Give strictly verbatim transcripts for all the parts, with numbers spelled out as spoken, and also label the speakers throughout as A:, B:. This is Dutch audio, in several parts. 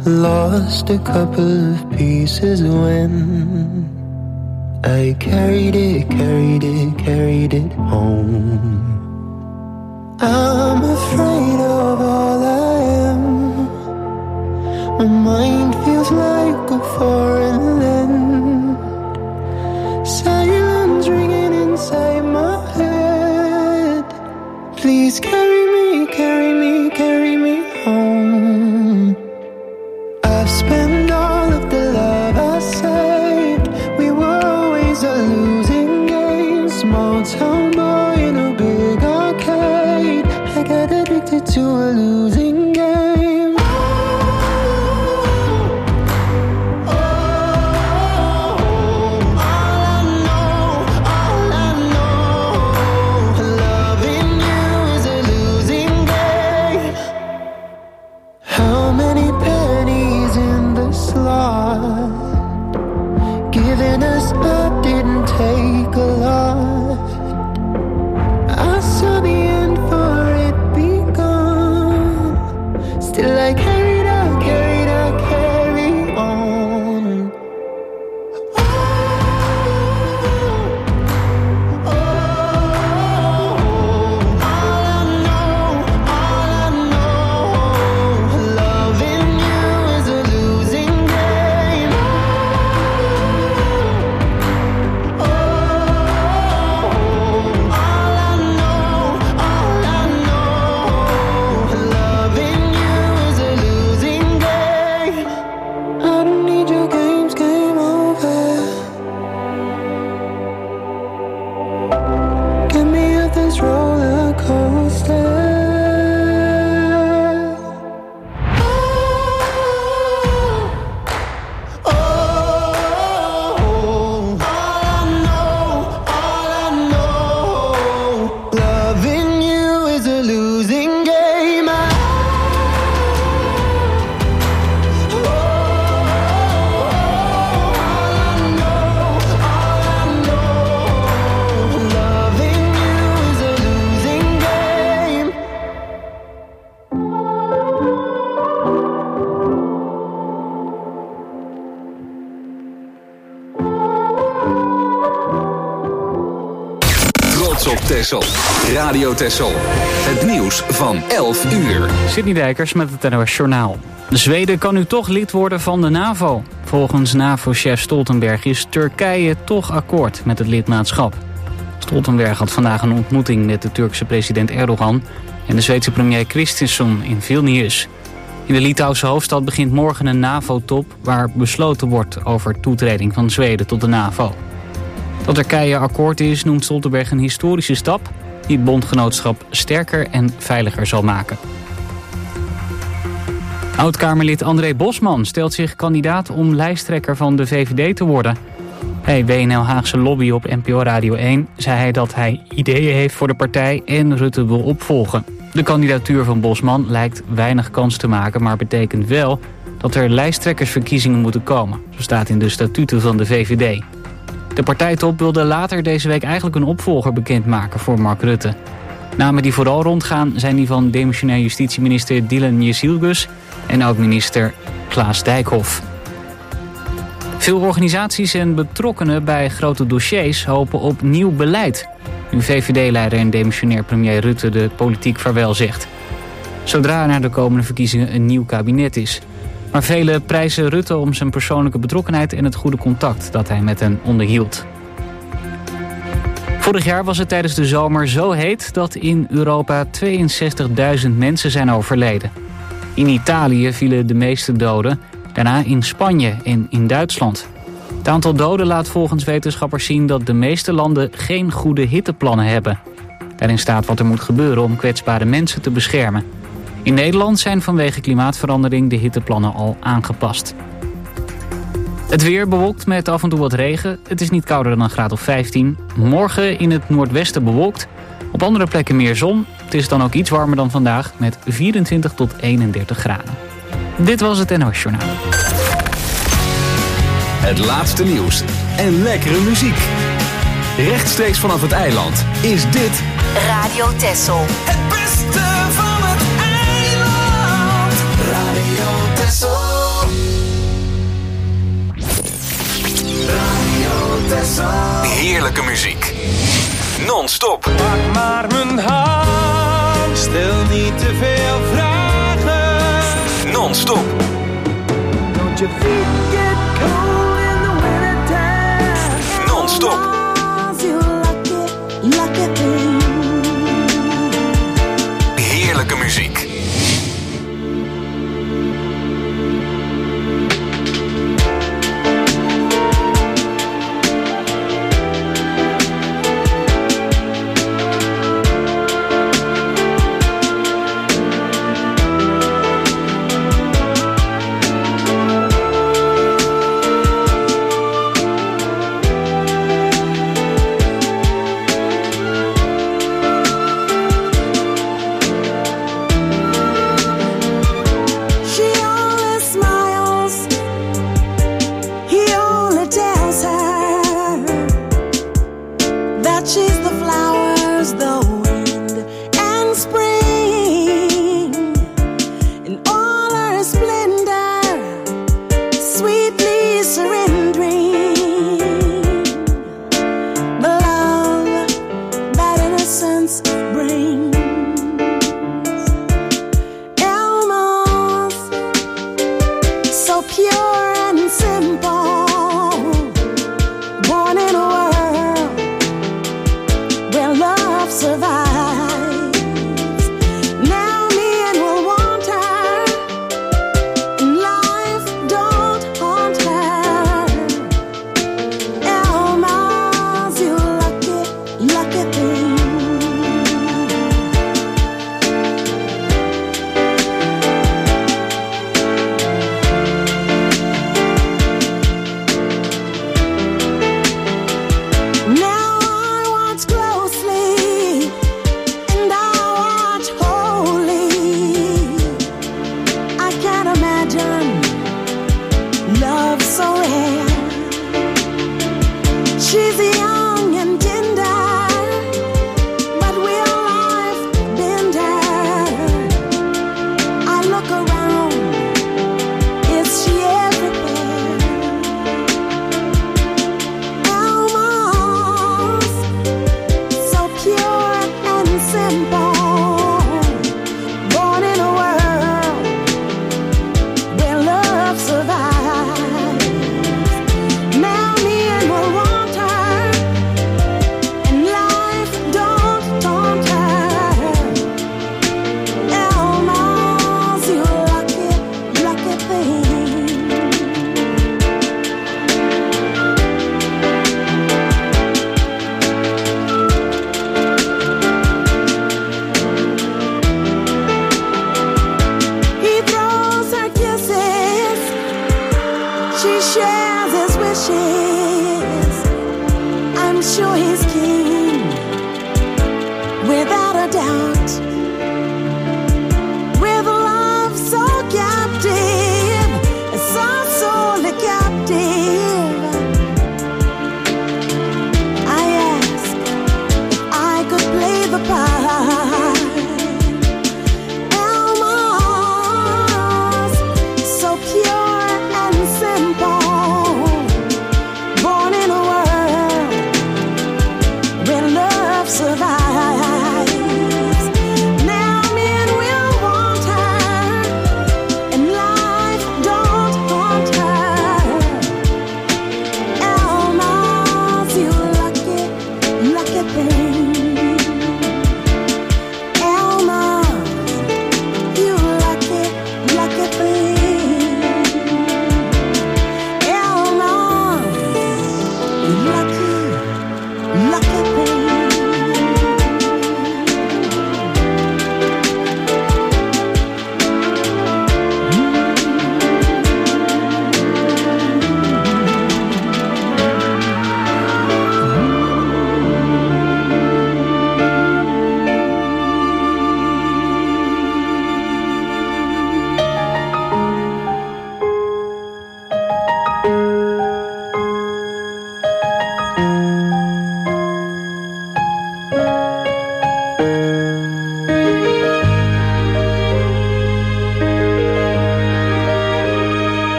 A: Lost a couple of pieces when I carried it, carried it, carried it home. I'm afraid of all I am. My mind feels like a foreign land. Silence ringing inside my head. Please carry me, carry me, carry me home. I've spent all of the love I saved. We were always a losing game. Small town boy in a big arcade. I got addicted to a losing game. Oh, oh, all I know, all I know, loving you is a losing game. How many pennies in the slot? Giving us up didn't take a lot. I saw the end for it begun. Still I carried out, carried out, carry on. Oh, oh, all I know, all I know, loving you is a losing game. Oh, all I know, all I know, loving you is a losing game. I don't need your games, game over. Get me off this roller coaster. Oh, oh, all I know, all I know, loving you is a losing game. I, oh, all I know, all I know, loving you is a losing game.
B: Trots op Texel. Radio Texel. Het nieuws van elf uur.
C: Sydney Dijkers met het N O S Journaal. Zweden kan nu toch lid worden van de NAVO. Volgens NAVO-chef Stoltenberg is Turkije toch akkoord met het lidmaatschap. Stoltenberg had vandaag een ontmoeting met de Turkse president Erdogan en de Zweedse premier Kristersson in Vilnius. In de Litouwse hoofdstad begint morgen een NAVO-top waar besloten wordt over toetreding van Zweden tot de NAVO. Dat Turkije akkoord is, noemt Stoltenberg een historische stap die het bondgenootschap sterker en veiliger zal maken. Oud-Kamerlid André Bosman stelt zich kandidaat om lijsttrekker van de V V D te worden. Bij W N L Haagse Lobby op N P O Radio één zei hij dat hij ideeën heeft voor de partij en Rutte wil opvolgen. De kandidatuur van Bosman lijkt weinig kans te maken, maar betekent wel dat er lijsttrekkersverkiezingen moeten komen. Zo staat in de statuten van de V V D. De partijtop wilde later deze week eigenlijk een opvolger bekendmaken voor Mark Rutte. Namen die vooral rondgaan zijn die van demissionair justitieminister Dylan Jezilgus en oud-minister Klaas Dijkhoff. Veel organisaties en betrokkenen bij grote dossiers hopen op nieuw beleid, nu V V D-leider en demissionair premier Rutte de politiek vaarwel zegt. Zodra er na de komende verkiezingen een nieuw kabinet is. Maar velen prijzen Rutte om zijn persoonlijke betrokkenheid en het goede contact dat hij met hen onderhield. Vorig jaar was het tijdens de zomer zo heet dat in Europa tweeënzestigduizend mensen zijn overleden. In Italië vielen de meeste doden, daarna in Spanje en in Duitsland. Het aantal doden laat volgens wetenschappers zien dat de meeste landen geen goede hitteplannen hebben. Daarin staat wat er moet gebeuren om kwetsbare mensen te beschermen. In Nederland zijn vanwege klimaatverandering de hitteplannen al aangepast. Het weer bewolkt met af en toe wat regen. Het is niet kouder dan een graad of vijftien. Morgen in het noordwesten bewolkt. Op andere plekken meer zon. Het is dan ook iets warmer dan vandaag met vierentwintig tot eenendertig graden. Dit was het N O S Journaal.
B: Het laatste nieuws en lekkere muziek. Rechtstreeks vanaf het eiland is dit
D: Radio Texel.
B: Het beste van het eiland. Radio Texel. Non-stop.
D: Pak maar mijn hand, stel niet te veel vragen.
B: Non-stop.
D: Don't you feel get cold in the wintertime?
B: Non-stop. Heerlijke muziek.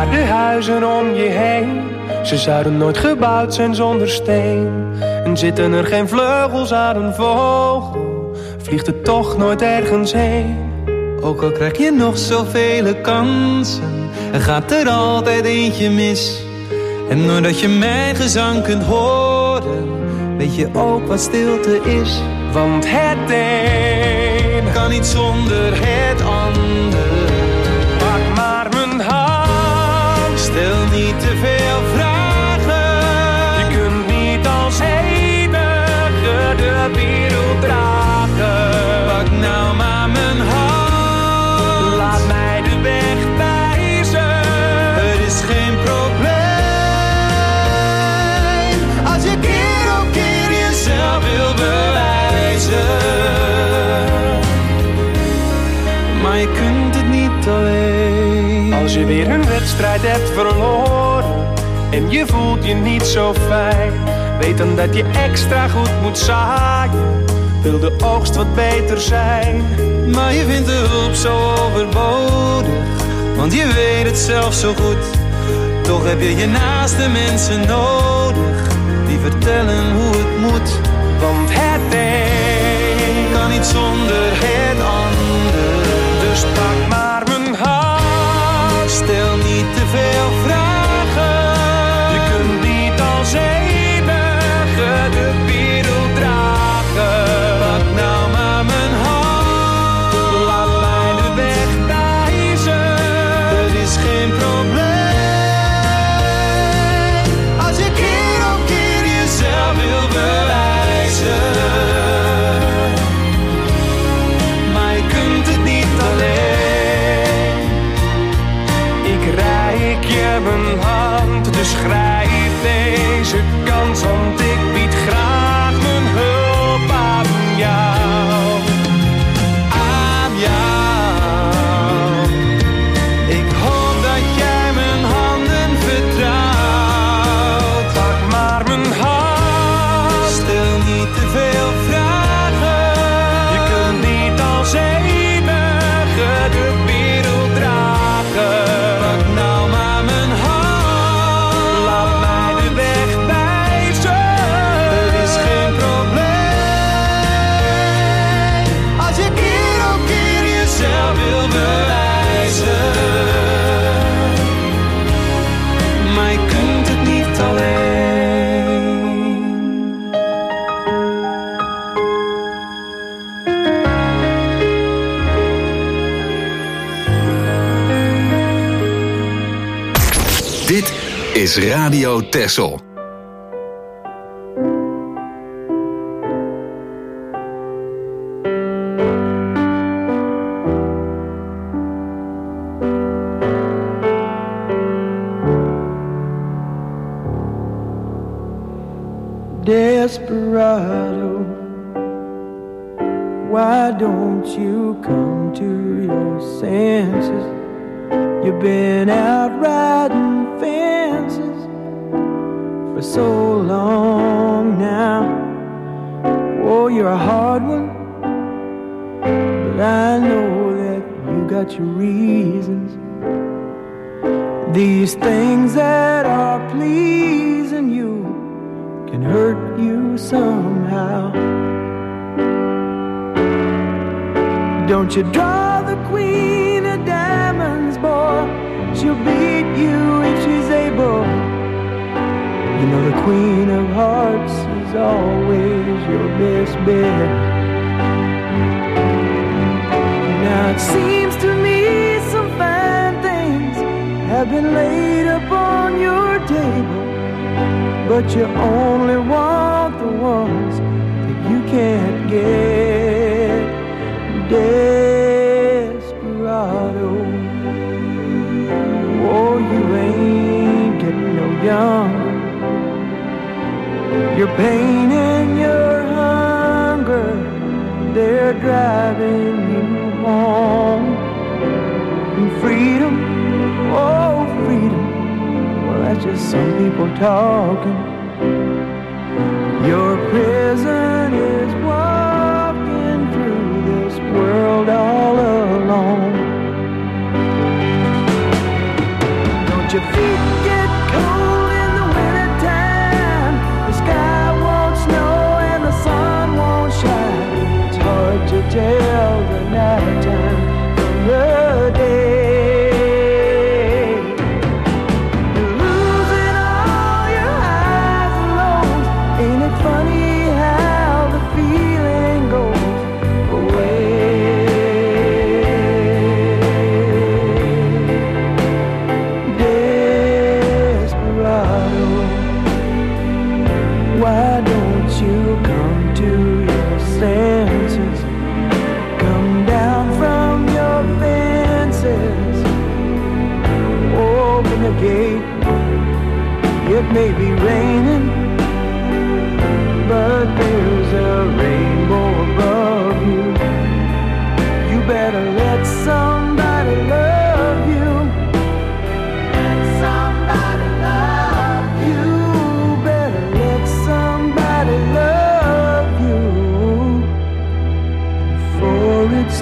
D: naar de huizen om je heen. Ze zouden nooit gebouwd zijn zonder steen. En zitten er geen vleugels aan een vogel, vliegt het toch nooit ergens heen. Ook al krijg je nog zoveel kansen, er gaat er altijd eentje mis. En doordat je mijn gezang kunt horen, weet je ook wat stilte is. Want het een kan niet zonder het ander. Pak maar mijn hand, stel niet te veel vragen. Je kunt niet als enige de wereld dragen. Pak nou maar mijn hand, laat mij de weg wijzen. Er is geen probleem als je keer op keer jezelf wil bewijzen. Maar je kunt het niet alleen. Als je weer een wedstrijd hebt verloren en je voelt je niet zo fijn, weet dan dat je extra goed moet zaaien, wil de oogst wat beter zijn. Maar je vindt de hulp zo overbodig, want je weet het zelf zo goed. Toch heb je je naaste mensen nodig, die vertellen hoe het moet. Want het een kan niet zonder het ander. Dus pak maar mijn hand, stel niet te veel vragen. Je kunt niet als enige de wereld dragen. Pak nou maar mijn hand, laat mij de weg wijzen. Er is geen probleem als je keer op keer jezelf wil bewijzen. Maar je kunt het niet alleen. Ik reik je mijn hand, dus grijp deze kans, want ik bied graag mijn hulp aan jou. Aan jou. Ik hoop dat jij mijn handen vertrouwt. Pak maar mijn hand, stel niet te veel vragen. Je kunt niet als enige de wereld dragen. Pak nou maar mijn hand, laat mij de weg wijzen. Er is geen probleem als je keer op keer jezelf wil bewijzen. Maar je kunt het niet alleen.
B: Dit is Radio Texel.
A: Desperado, why don't you come to your senses? You've been out riding fences for so long now. Oh, you're a hard one, but I know that you got your reasons. These things that are pleasing you can hurt you somehow. Don't you draw the queen of diamonds, boy. She'll beat you if she's able. You know the queen of hearts is always your best bet. Now it seems to me some fine things have been laid upon your table, but you only want the ones that you can't get. Desperado, oh, you ain't getting no younger. Your pain and your hunger, they're driving you home. And freedom, oh, freedom, well, that's just some people talking. Your prison is walking through this world all alone. Don't you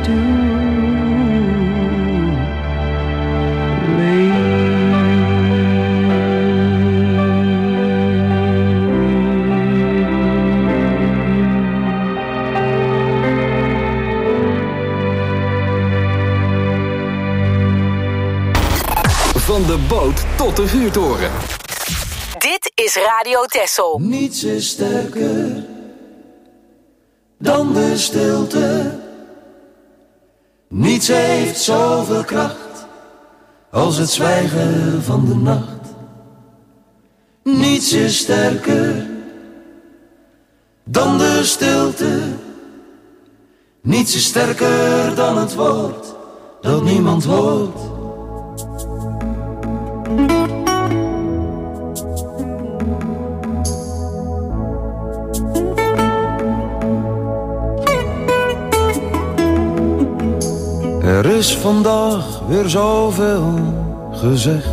D: too late.
B: Van de boot tot de vuurtoren.
E: Dit is Radio Texel.
F: Niets is sterker dan de stilte. Niets heeft zoveel kracht als het zwijgen van de nacht. Niets is sterker dan de stilte. Niets is sterker dan het woord dat niemand hoort. Er is vandaag weer zoveel gezegd.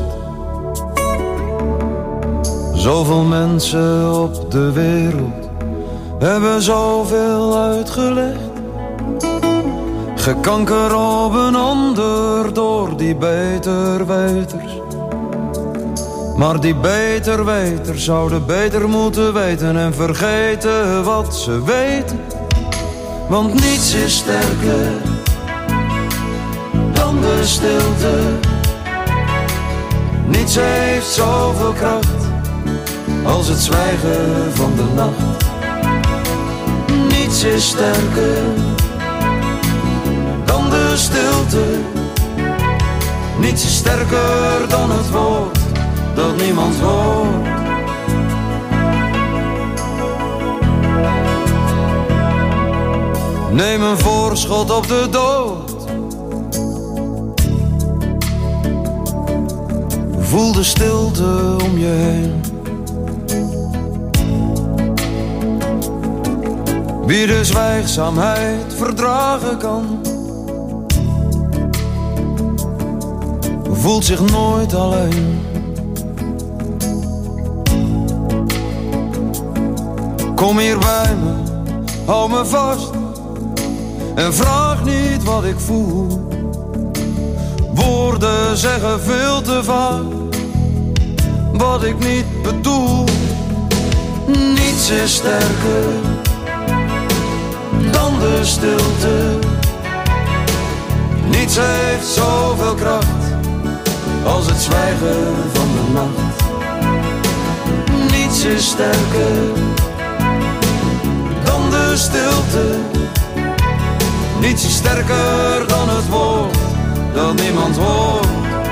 F: Zoveel mensen op de wereld hebben zoveel uitgelegd. Gekanker op een ander door die beterweters. Maar die beterweters zouden beter moeten weten en vergeten wat ze weten. Want niets is sterker dan de stilte. Niets heeft zoveel kracht als het zwijgen van de nacht. Niets is sterker dan de stilte. Niets is sterker dan het woord dat niemand hoort. Neem een voorschot op de dood. Voel de stilte om je heen. Wie de zwijgzaamheid verdragen kan, voelt zich nooit alleen. Kom hier bij me, hou me vast en vraag niet wat ik voel. Woorden zeggen veel te vaak wat ik niet bedoel. Niets is sterker dan de stilte. Niets heeft zoveel kracht als het zwijgen van de nacht. Niets is sterker dan de stilte. Niets is sterker dan het woord dat niemand hoort.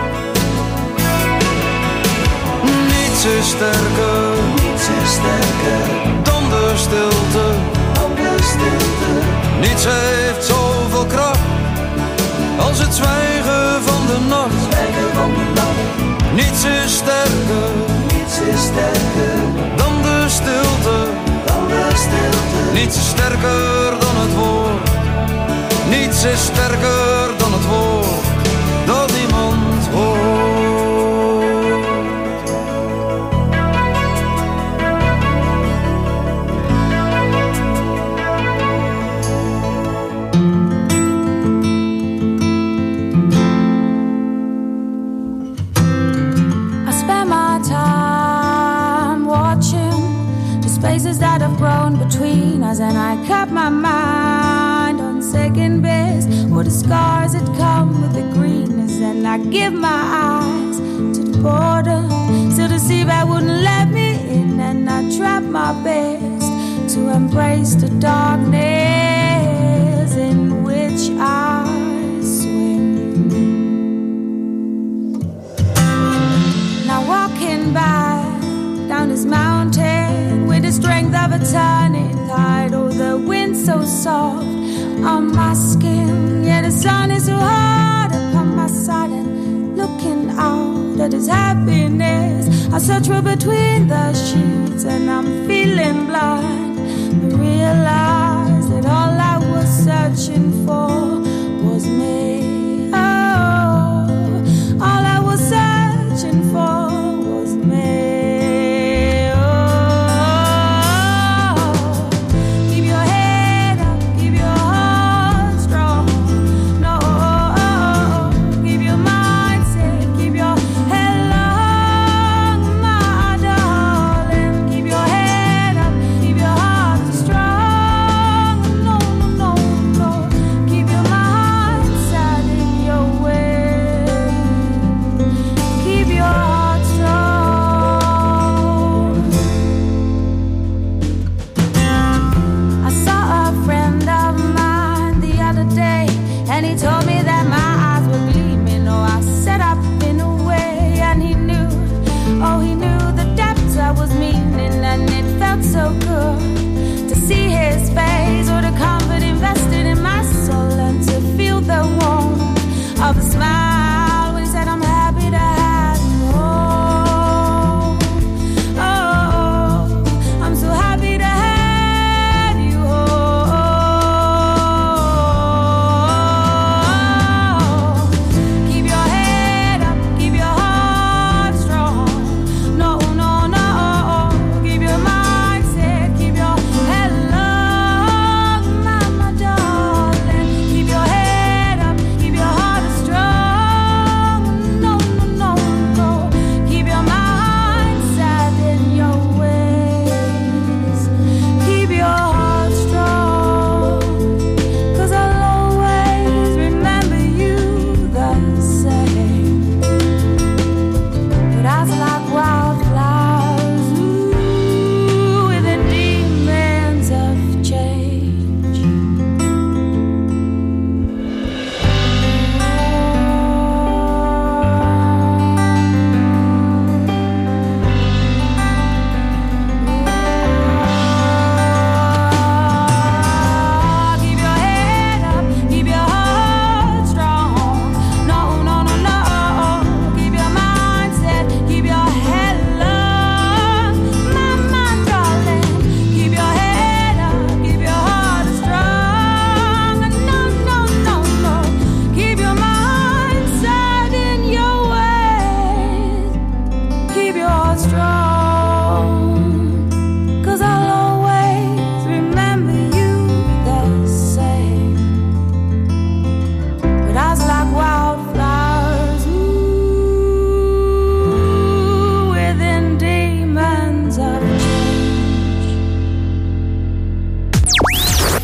F: Niets is sterker, niets is sterker dan de stilte, dan de stilte. Niets heeft zoveel kracht als het zwijgen van de nacht. Zwijgen van de nacht. Niets is sterker, niets is sterker dan de stilte, dan de stilte. Niets is sterker dan het woord. Niets is sterker dan het woord dat niemand hoort.
G: I spend my time watching the spaces that have grown between us, and I kept my mind on second best for the scars that come with the greenness. And I give my eyes to the border, till the seabed wouldn't let me in. And I tried my best to embrace the darkness in which I swim. Now walking back down this mountain with the strength of a turning tide. Oh, the wind so soft on my skin, yeah, the sun is so hard upon my side. And looking out at this happiness, I search for between the sheets, and I'm feeling blind. I realize that all I was searching for was me. Oh, all I was searching for was me.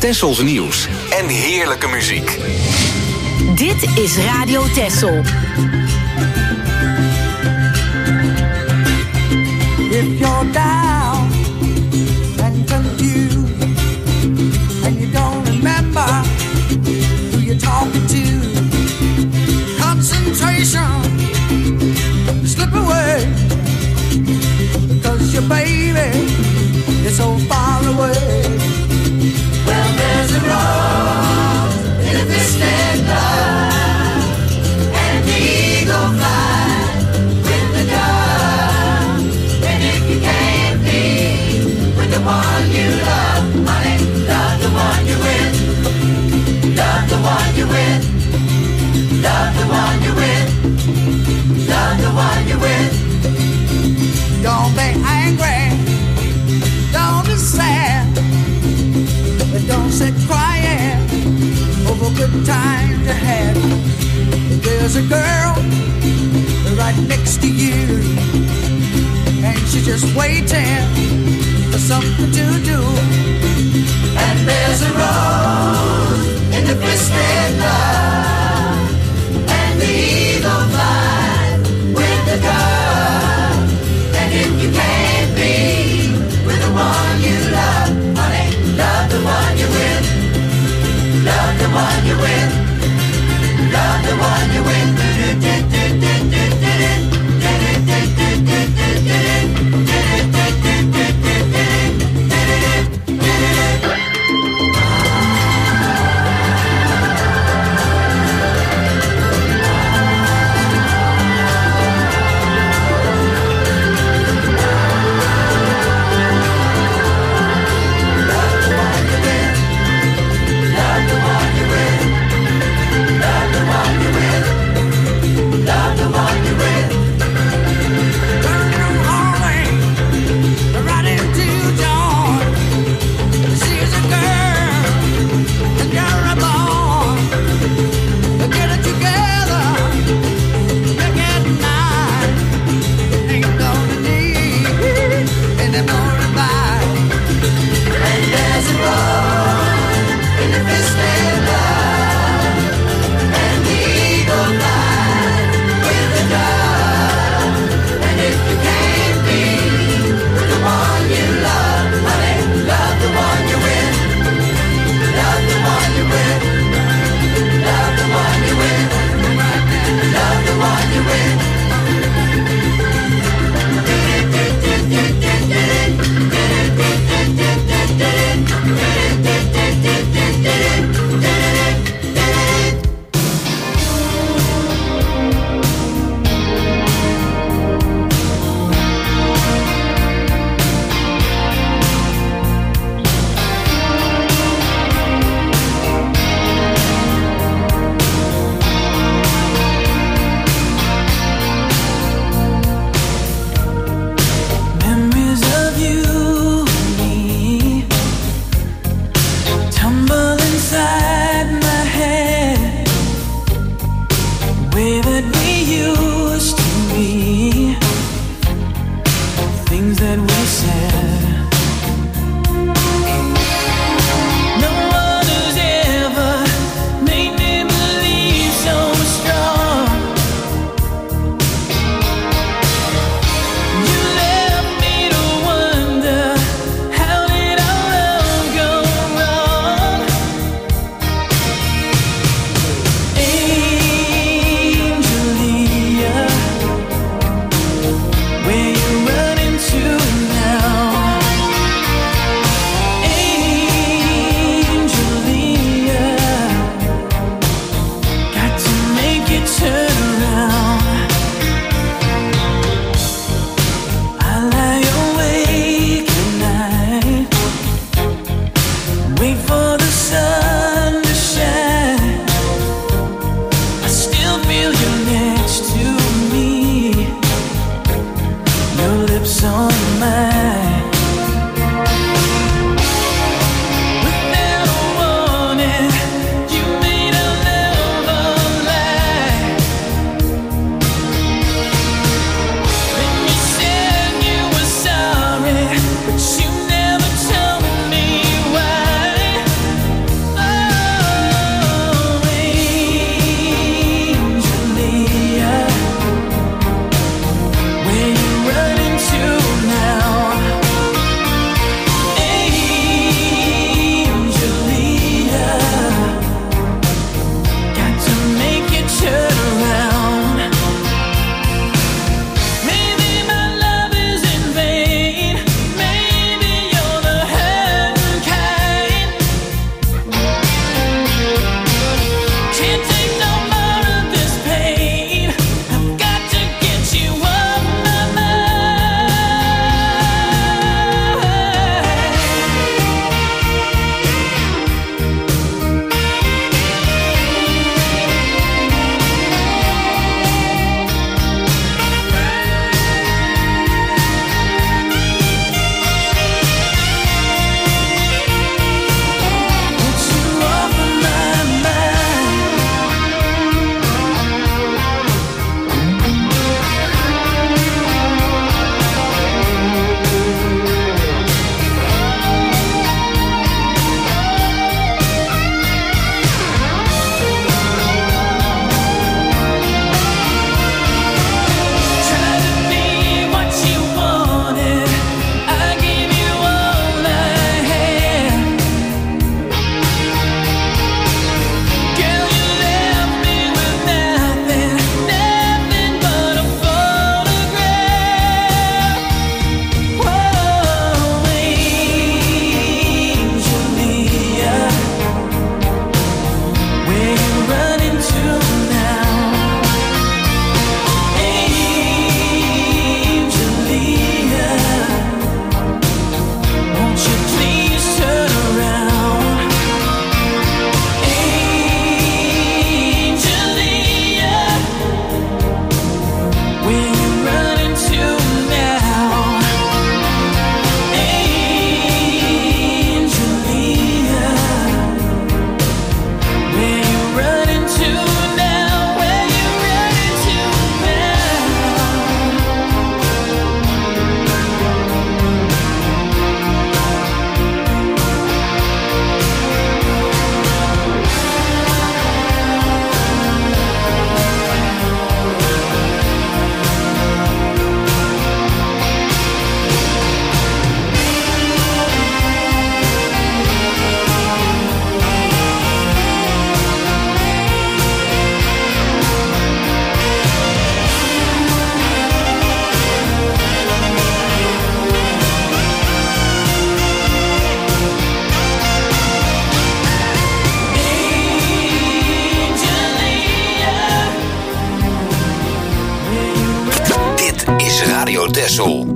B: Tessels nieuws en heerlijke muziek.
E: Dit is Radio Tessel.
H: If you're down and confused and you don't remember who you're talking to, concentration slip away, because your baby is so far away. Well, there's a rose in a twisted love, and the eagle flies with the dove. And if you can't be with the one you love, honey, love the one you're with. Love the one you're with. Love the one you're with. Love the one you're with. Don't be angry. Don't be sad. But don't sit crying over good times you had. There's a girl right next to you, and she's just waiting for something to do. And there's a rose in the twisted love, and the eagle flies with the dove. And if you can't be with the one you love, honey, love the one you're with. Love the one you're with. Love the one you're with. Love the one
B: Radio Texel.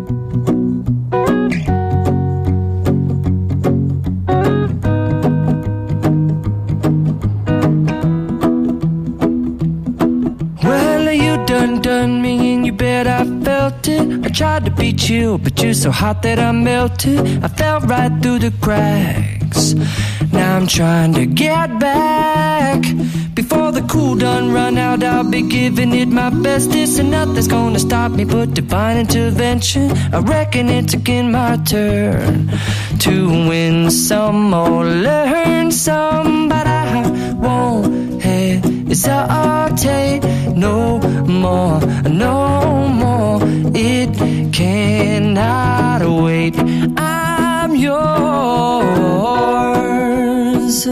I: Done, done me in your bed, I felt it. I tried to be chill, but you're so hot that I melted. I fell right through the cracks. Now I'm trying to get back. Before the cool done run out, I'll be giving it my bestest. And nothing's gonna stop me but divine intervention. I reckon it's again my turn to win some or learn some. But I won't hesitate no more, no more. It cannot wait. I'm yours.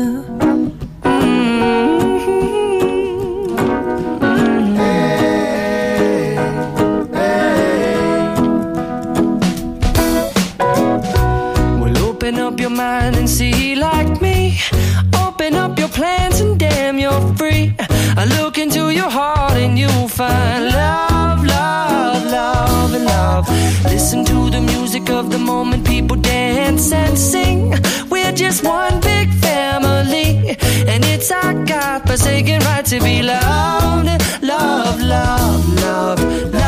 I: Mind and see like me. Open up your plans and damn, you're free. I look into your heart and you'll find love, love, love, and love. Listen to the music of the moment, people dance and sing. We're just one big family, and it's our God-forsaken right to be loved, love, love, love,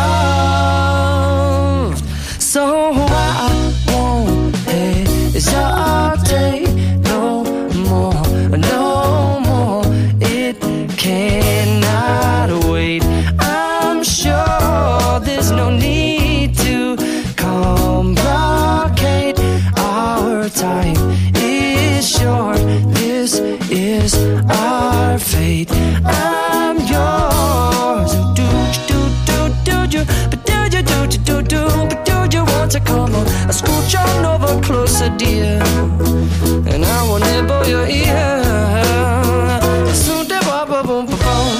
I: loved. So I won't hesitate no more, no more. It cannot wait. I'm sure there's no need to complicate. Our time is short. This is our fate. I'm yours. Do do do do do, but do you do do do do, but do you want to come on? I scooch on over closer, dear, and I will nibble your ear. So da ba ba boom ba boom.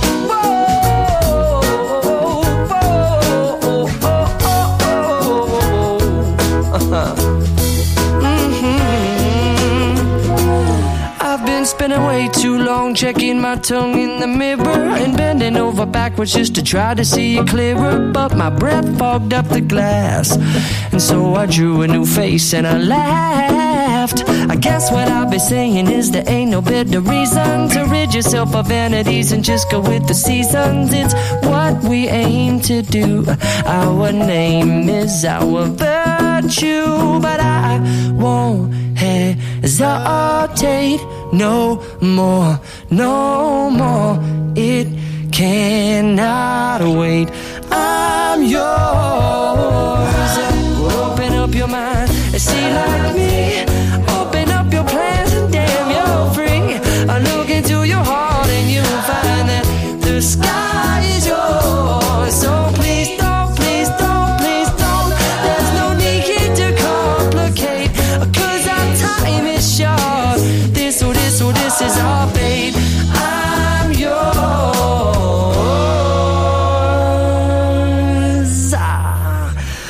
I: Spending way too long checking my tongue in the mirror and bending over backwards just to try to see it clearer. But my breath fogged up the glass, and so I drew a new face and I laughed. I guess what I'll be saying is there ain't no better reason to rid yourself of vanities and just go with the seasons. It's what we aim to do. Our name is our virtue, but I won't hesitate no more, no more. It cannot wait. I'm yours. Open up your mind and see like me. Open up your plans and damn, you're free. I look into your heart and you'll find that the sky is yours. So please don't, please don't, please don't. There's no need here to complicate, 'cause our time is short. This or this or this is our fate. I'm yours. Ah.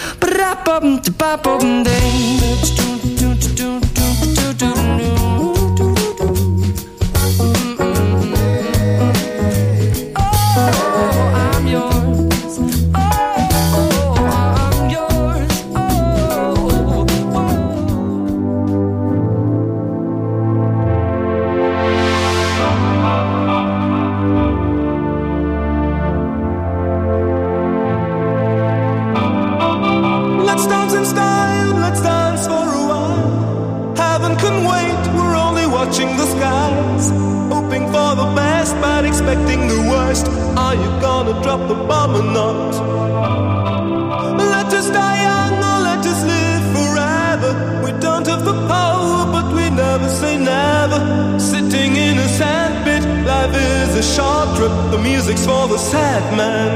J: Let's dance in style, let's dance for a while. Heaven can wait, we're only watching the skies. Hoping for the best, but expecting the worst. Are you gonna drop the bomb or not? Let us die young or let us live forever. We don't have the power, but we never say never. Sitting in a sandpit, life is a short trip. The music's for the sad man.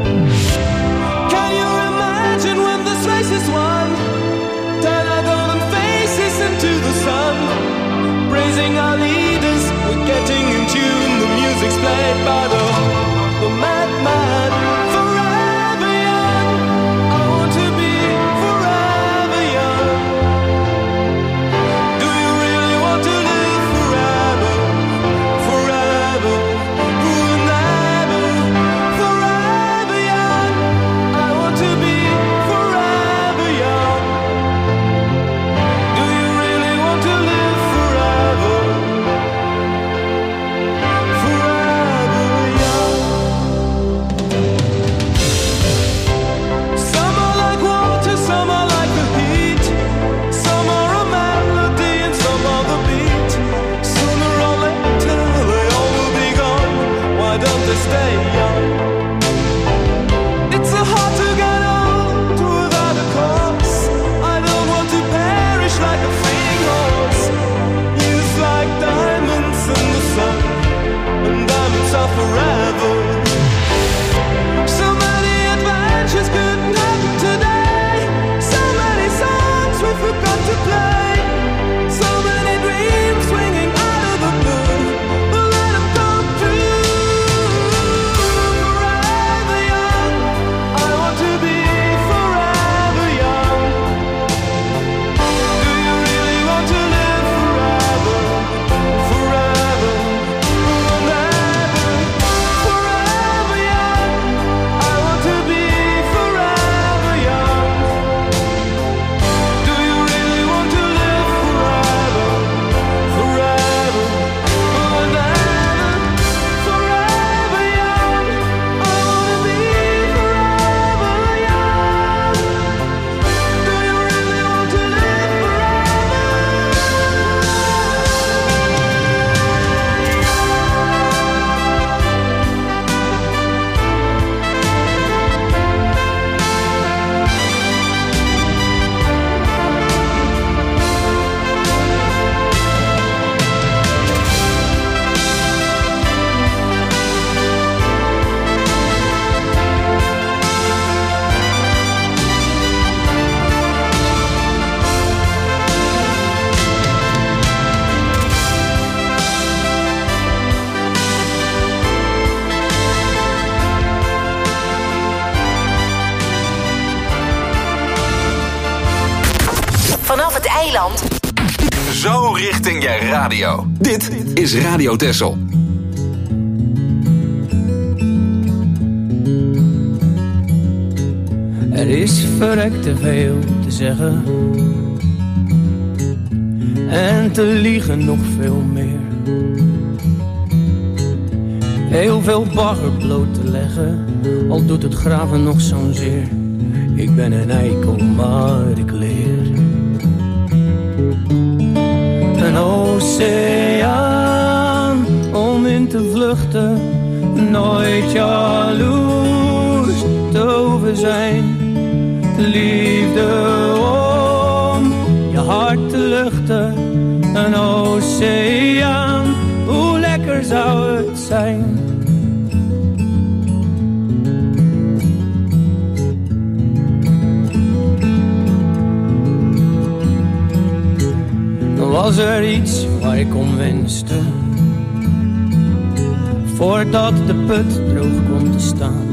J: Is one. Turn our golden faces into the sun. Praising our leaders, we're getting in tune. The music's played by the, the madman. Forever young, I want to be forever young. Do you really want to live forever? Forever, forever, forever young.
E: Nederland.
B: Zo richting je radio. Dit is Radio Texel.
I: Er is verrekt te veel te zeggen en te liegen nog veel meer. Heel veel bagger bloot te leggen, al doet het graven nog zo'n zeer. Ik ben een eikel, maar ik leer. Een oceaan om in te vluchten, nooit jaloers te over zijn. Liefde om je hart te luchten, een oceaan, hoe lekker zou het zijn. Was er iets waar ik om wenste, voordat de put droog komt te staan?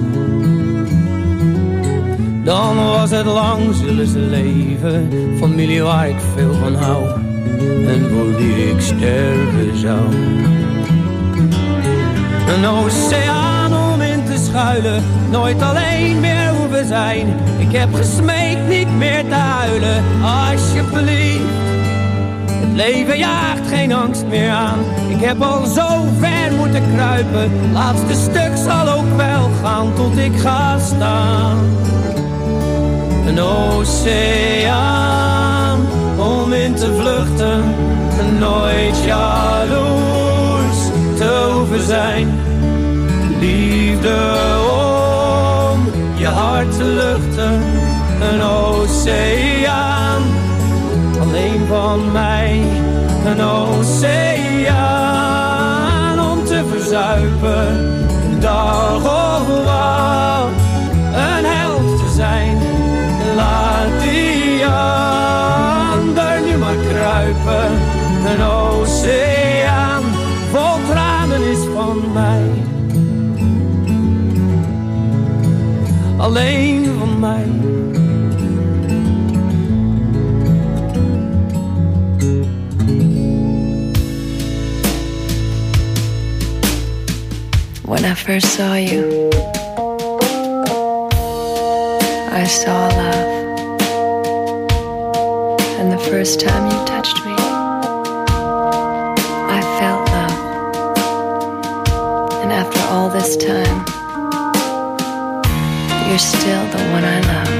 I: Dan was het lang zullen ze leven, familie waar ik veel van hou en voor wie ik sterven zou. Een oceaan om in te schuilen, nooit alleen meer hoeven zijn. Ik heb gesmeekt niet meer te huilen, alsjeblieft. Het leven jaagt geen angst meer aan. Ik heb al zo ver moeten kruipen. Laatste stuk zal ook wel gaan tot ik ga staan. Een oceaan om in te vluchten, nooit jaloers te hoeven zijn. Liefde om je hart te luchten, een oceaan alleen van mij, een oceaan om te verzuipen, dag of wat, een held te zijn. Laat die ander nu maar kruipen, een oceaan vol tranen is van mij, alleen van mij.
K: When I first saw you, I saw love. And the first time you touched me, I felt love. And after all this time, you're still the one I love.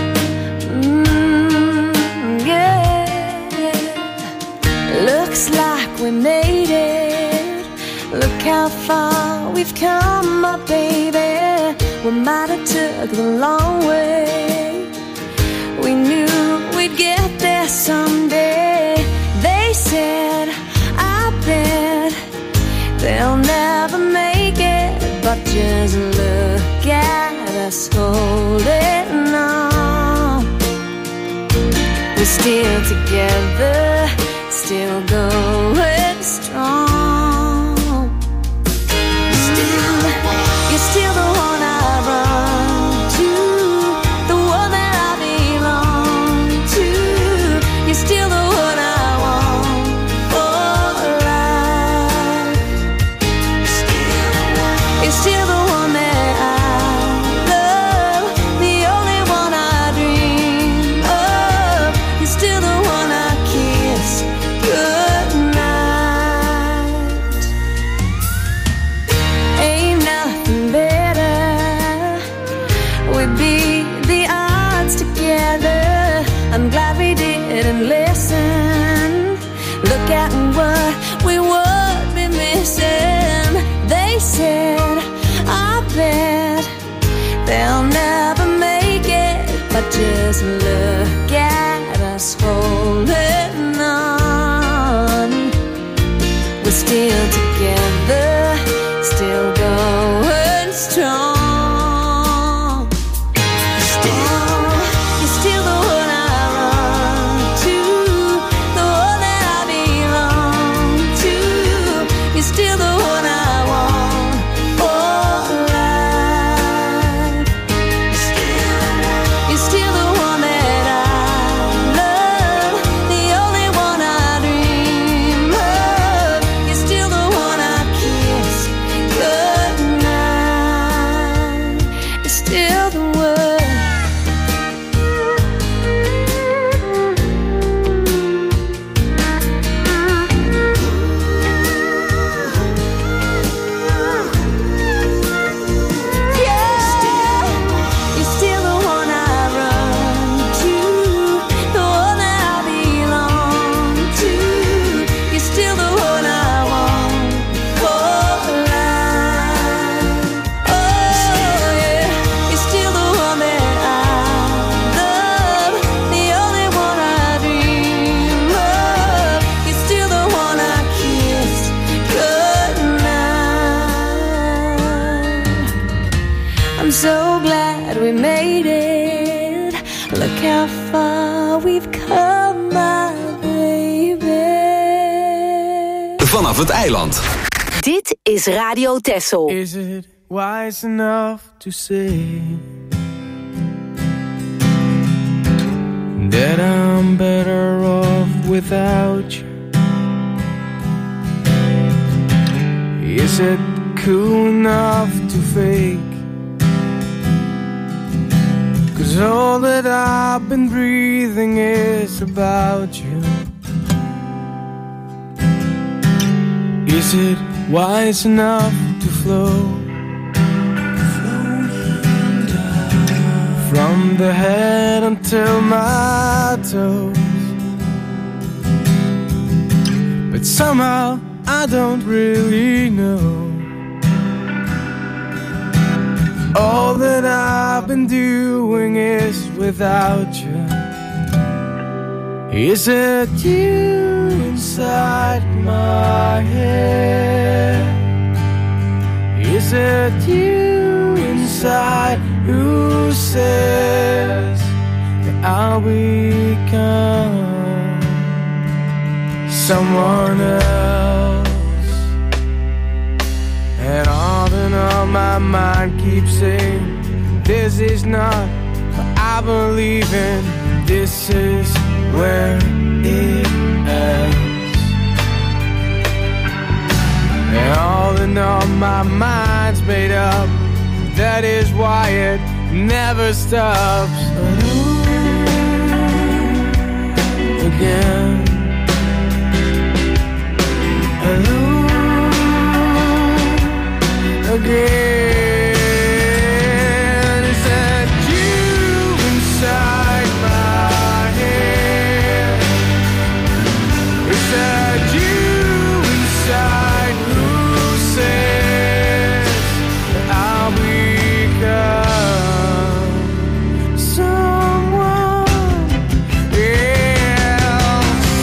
G: Mm, yeah, yeah. Looks like we made it. Look how far we've come, my baby. We might have took the long way. We knew we'd get there someday. They said, I bet they'll never make it. But just look at us holding on. We're still together, still going strong. Still the one I run to, the one that I belong to. You're still the one I want for life. You're still the one that I love, the only one I dream of. You're still the one I kiss goodnight. Ain't nothing better. We'd beat the odds together. I'm glad we didn't listen. Look at what we would be missing. They said, I bet they'll never make it. But just look at us holding on. We're still together, still going strong. You're still the one that I love, the only how far we've come, my baby.
B: Vanaf het eiland.
E: Dit is Radio Texel.
D: Is it wise enough to say that I'm better off without you? Is it cool enough to fake? 'Cause all that I've been breathing is about you. Is it wise enough to flow from the head until my toes? But somehow I don't really know. All that I've been doing is without you. Is it you inside my head? Is it you inside who says that I'll become someone else? And all in all my mind keeps saying this is not what I believe in. This is where it ends. And all in all my mind's made up. That is why it never stops. Again. Again, is that you inside my head? Is that you inside who says that I'll become someone else?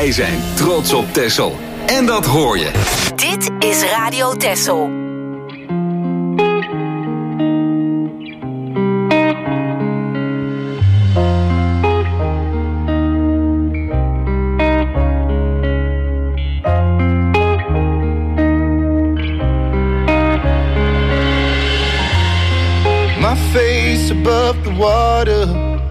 B: Wij zijn trots op Texel. En dat hoor je.
E: Dit is Radio Texel.
A: My face above the water,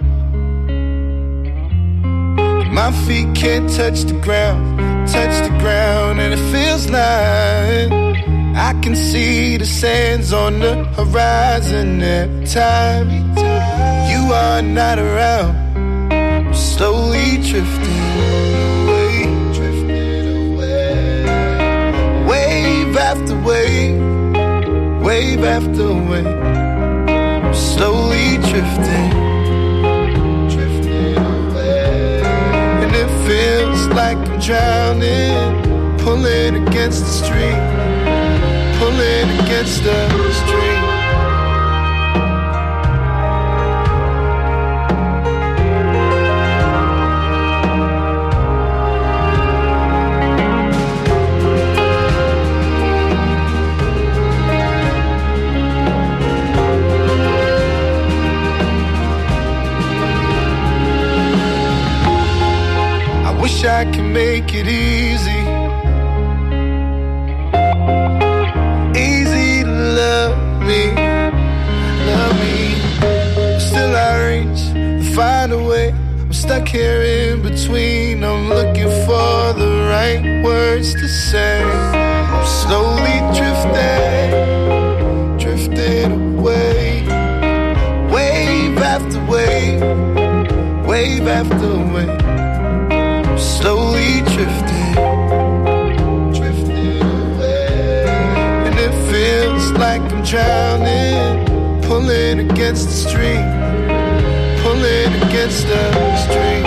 A: my feet can't touch the ground, touch the ground, and it feels like I can see the sands on the horizon every time you are not around. I'm slowly drifting away, drifting away, wave after wave, wave after wave. Slowly drifting, drifting away, and it feels like I'm drowning, pulling against the stream, pulling against the stream. Wish I could make it easy, easy to love me, love me. Still I reach to find a way. I'm stuck here in between. I'm looking for the right words to say. I'm slowly drifting, drifting away, wave after wave, wave after wave. Slowly drifting, drifting away, and it feels like I'm drowning, pulling against the stream, pulling against the stream.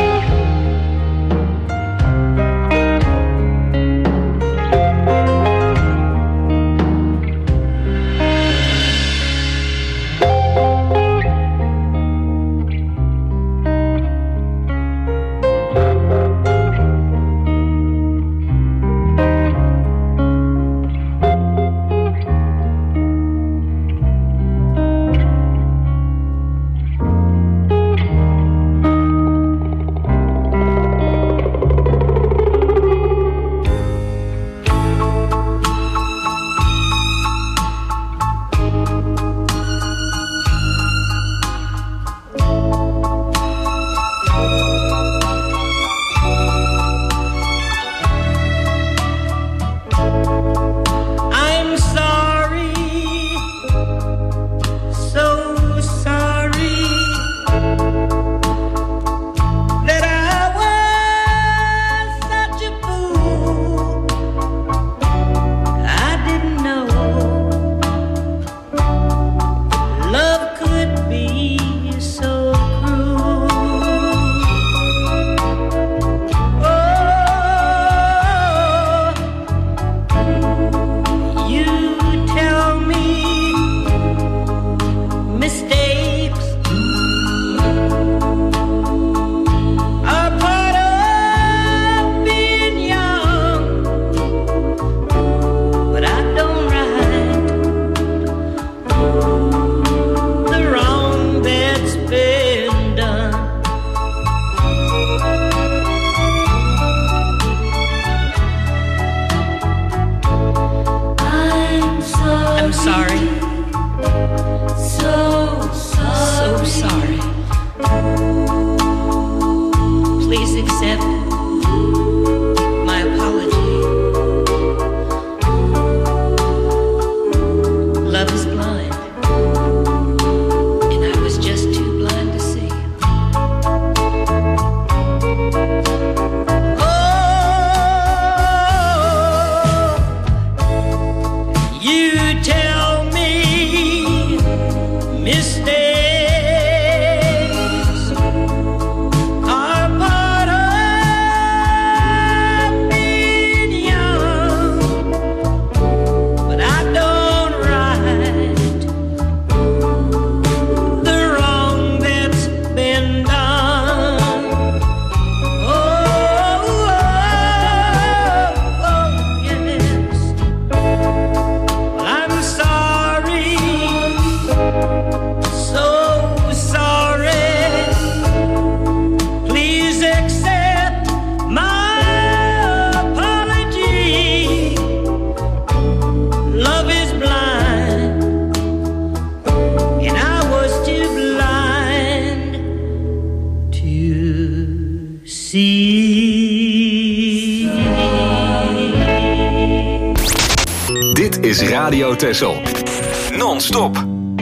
B: is Radio Texel. Non-stop.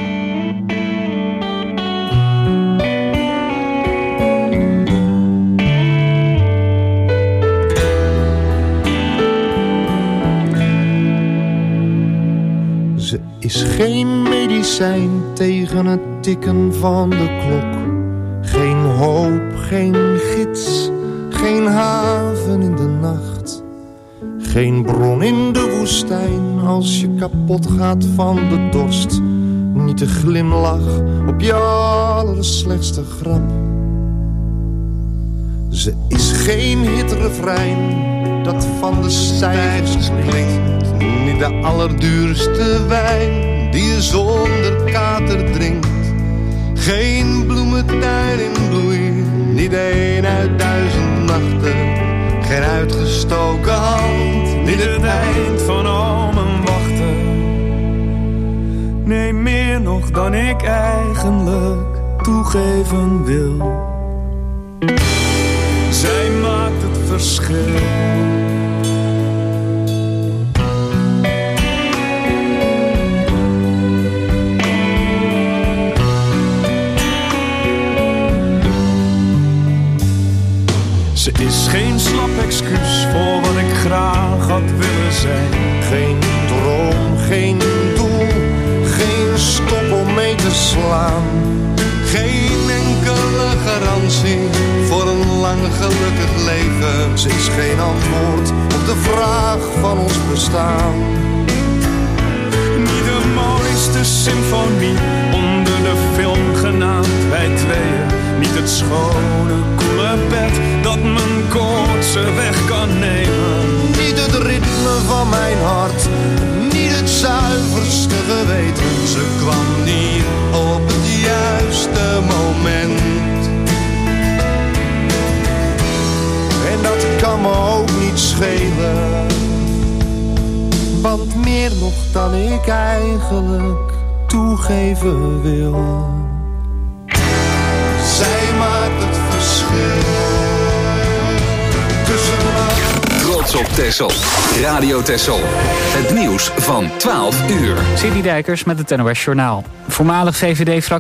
L: Ze is geen medicijn tegen het tikken van de klok. Geen hoop, geen gids, geen haven in de nacht. Geen bron in de woestijn als je kapot gaat van de dorst. Niet de glimlach op je allerslechtste grap. Ze is geen hitrefrein dat van de stijgers klinkt. Niet de allerduurste wijn die je zonder kater drinkt. Geen bloementuin in bloei, niet een uit duizend nachten. Geen uitgestoken hand, niet het eind van al mijn wachten. Nee, meer nog dan ik eigenlijk toegeven wil. Zij maakt het verschil. Ze is geen slap excuus voor wat ik graag had willen zijn. Geen droom, geen doel, geen stop om mee te slaan. Geen enkele garantie voor een lang gelukkig leven. Ze is geen antwoord op de vraag van ons bestaan. Niet de mooiste symfonie onder de film genaamd Wij Tweeën. Niet het schone, koele bed dat mijn koortse weg kan nemen. Niet het ritme van mijn hart, niet het zuiverste geweten. Ze kwam niet op het juiste moment. En dat kan me ook niet schelen, want meer nog dan ik eigenlijk toegeven wil. Zij maakt het verschil tussen...
B: Trots op Texel. Radio Texel. Het nieuws van twaalf uur.
C: Cindy Dijkers met het N O S Journaal. Voormalig V V D-fractie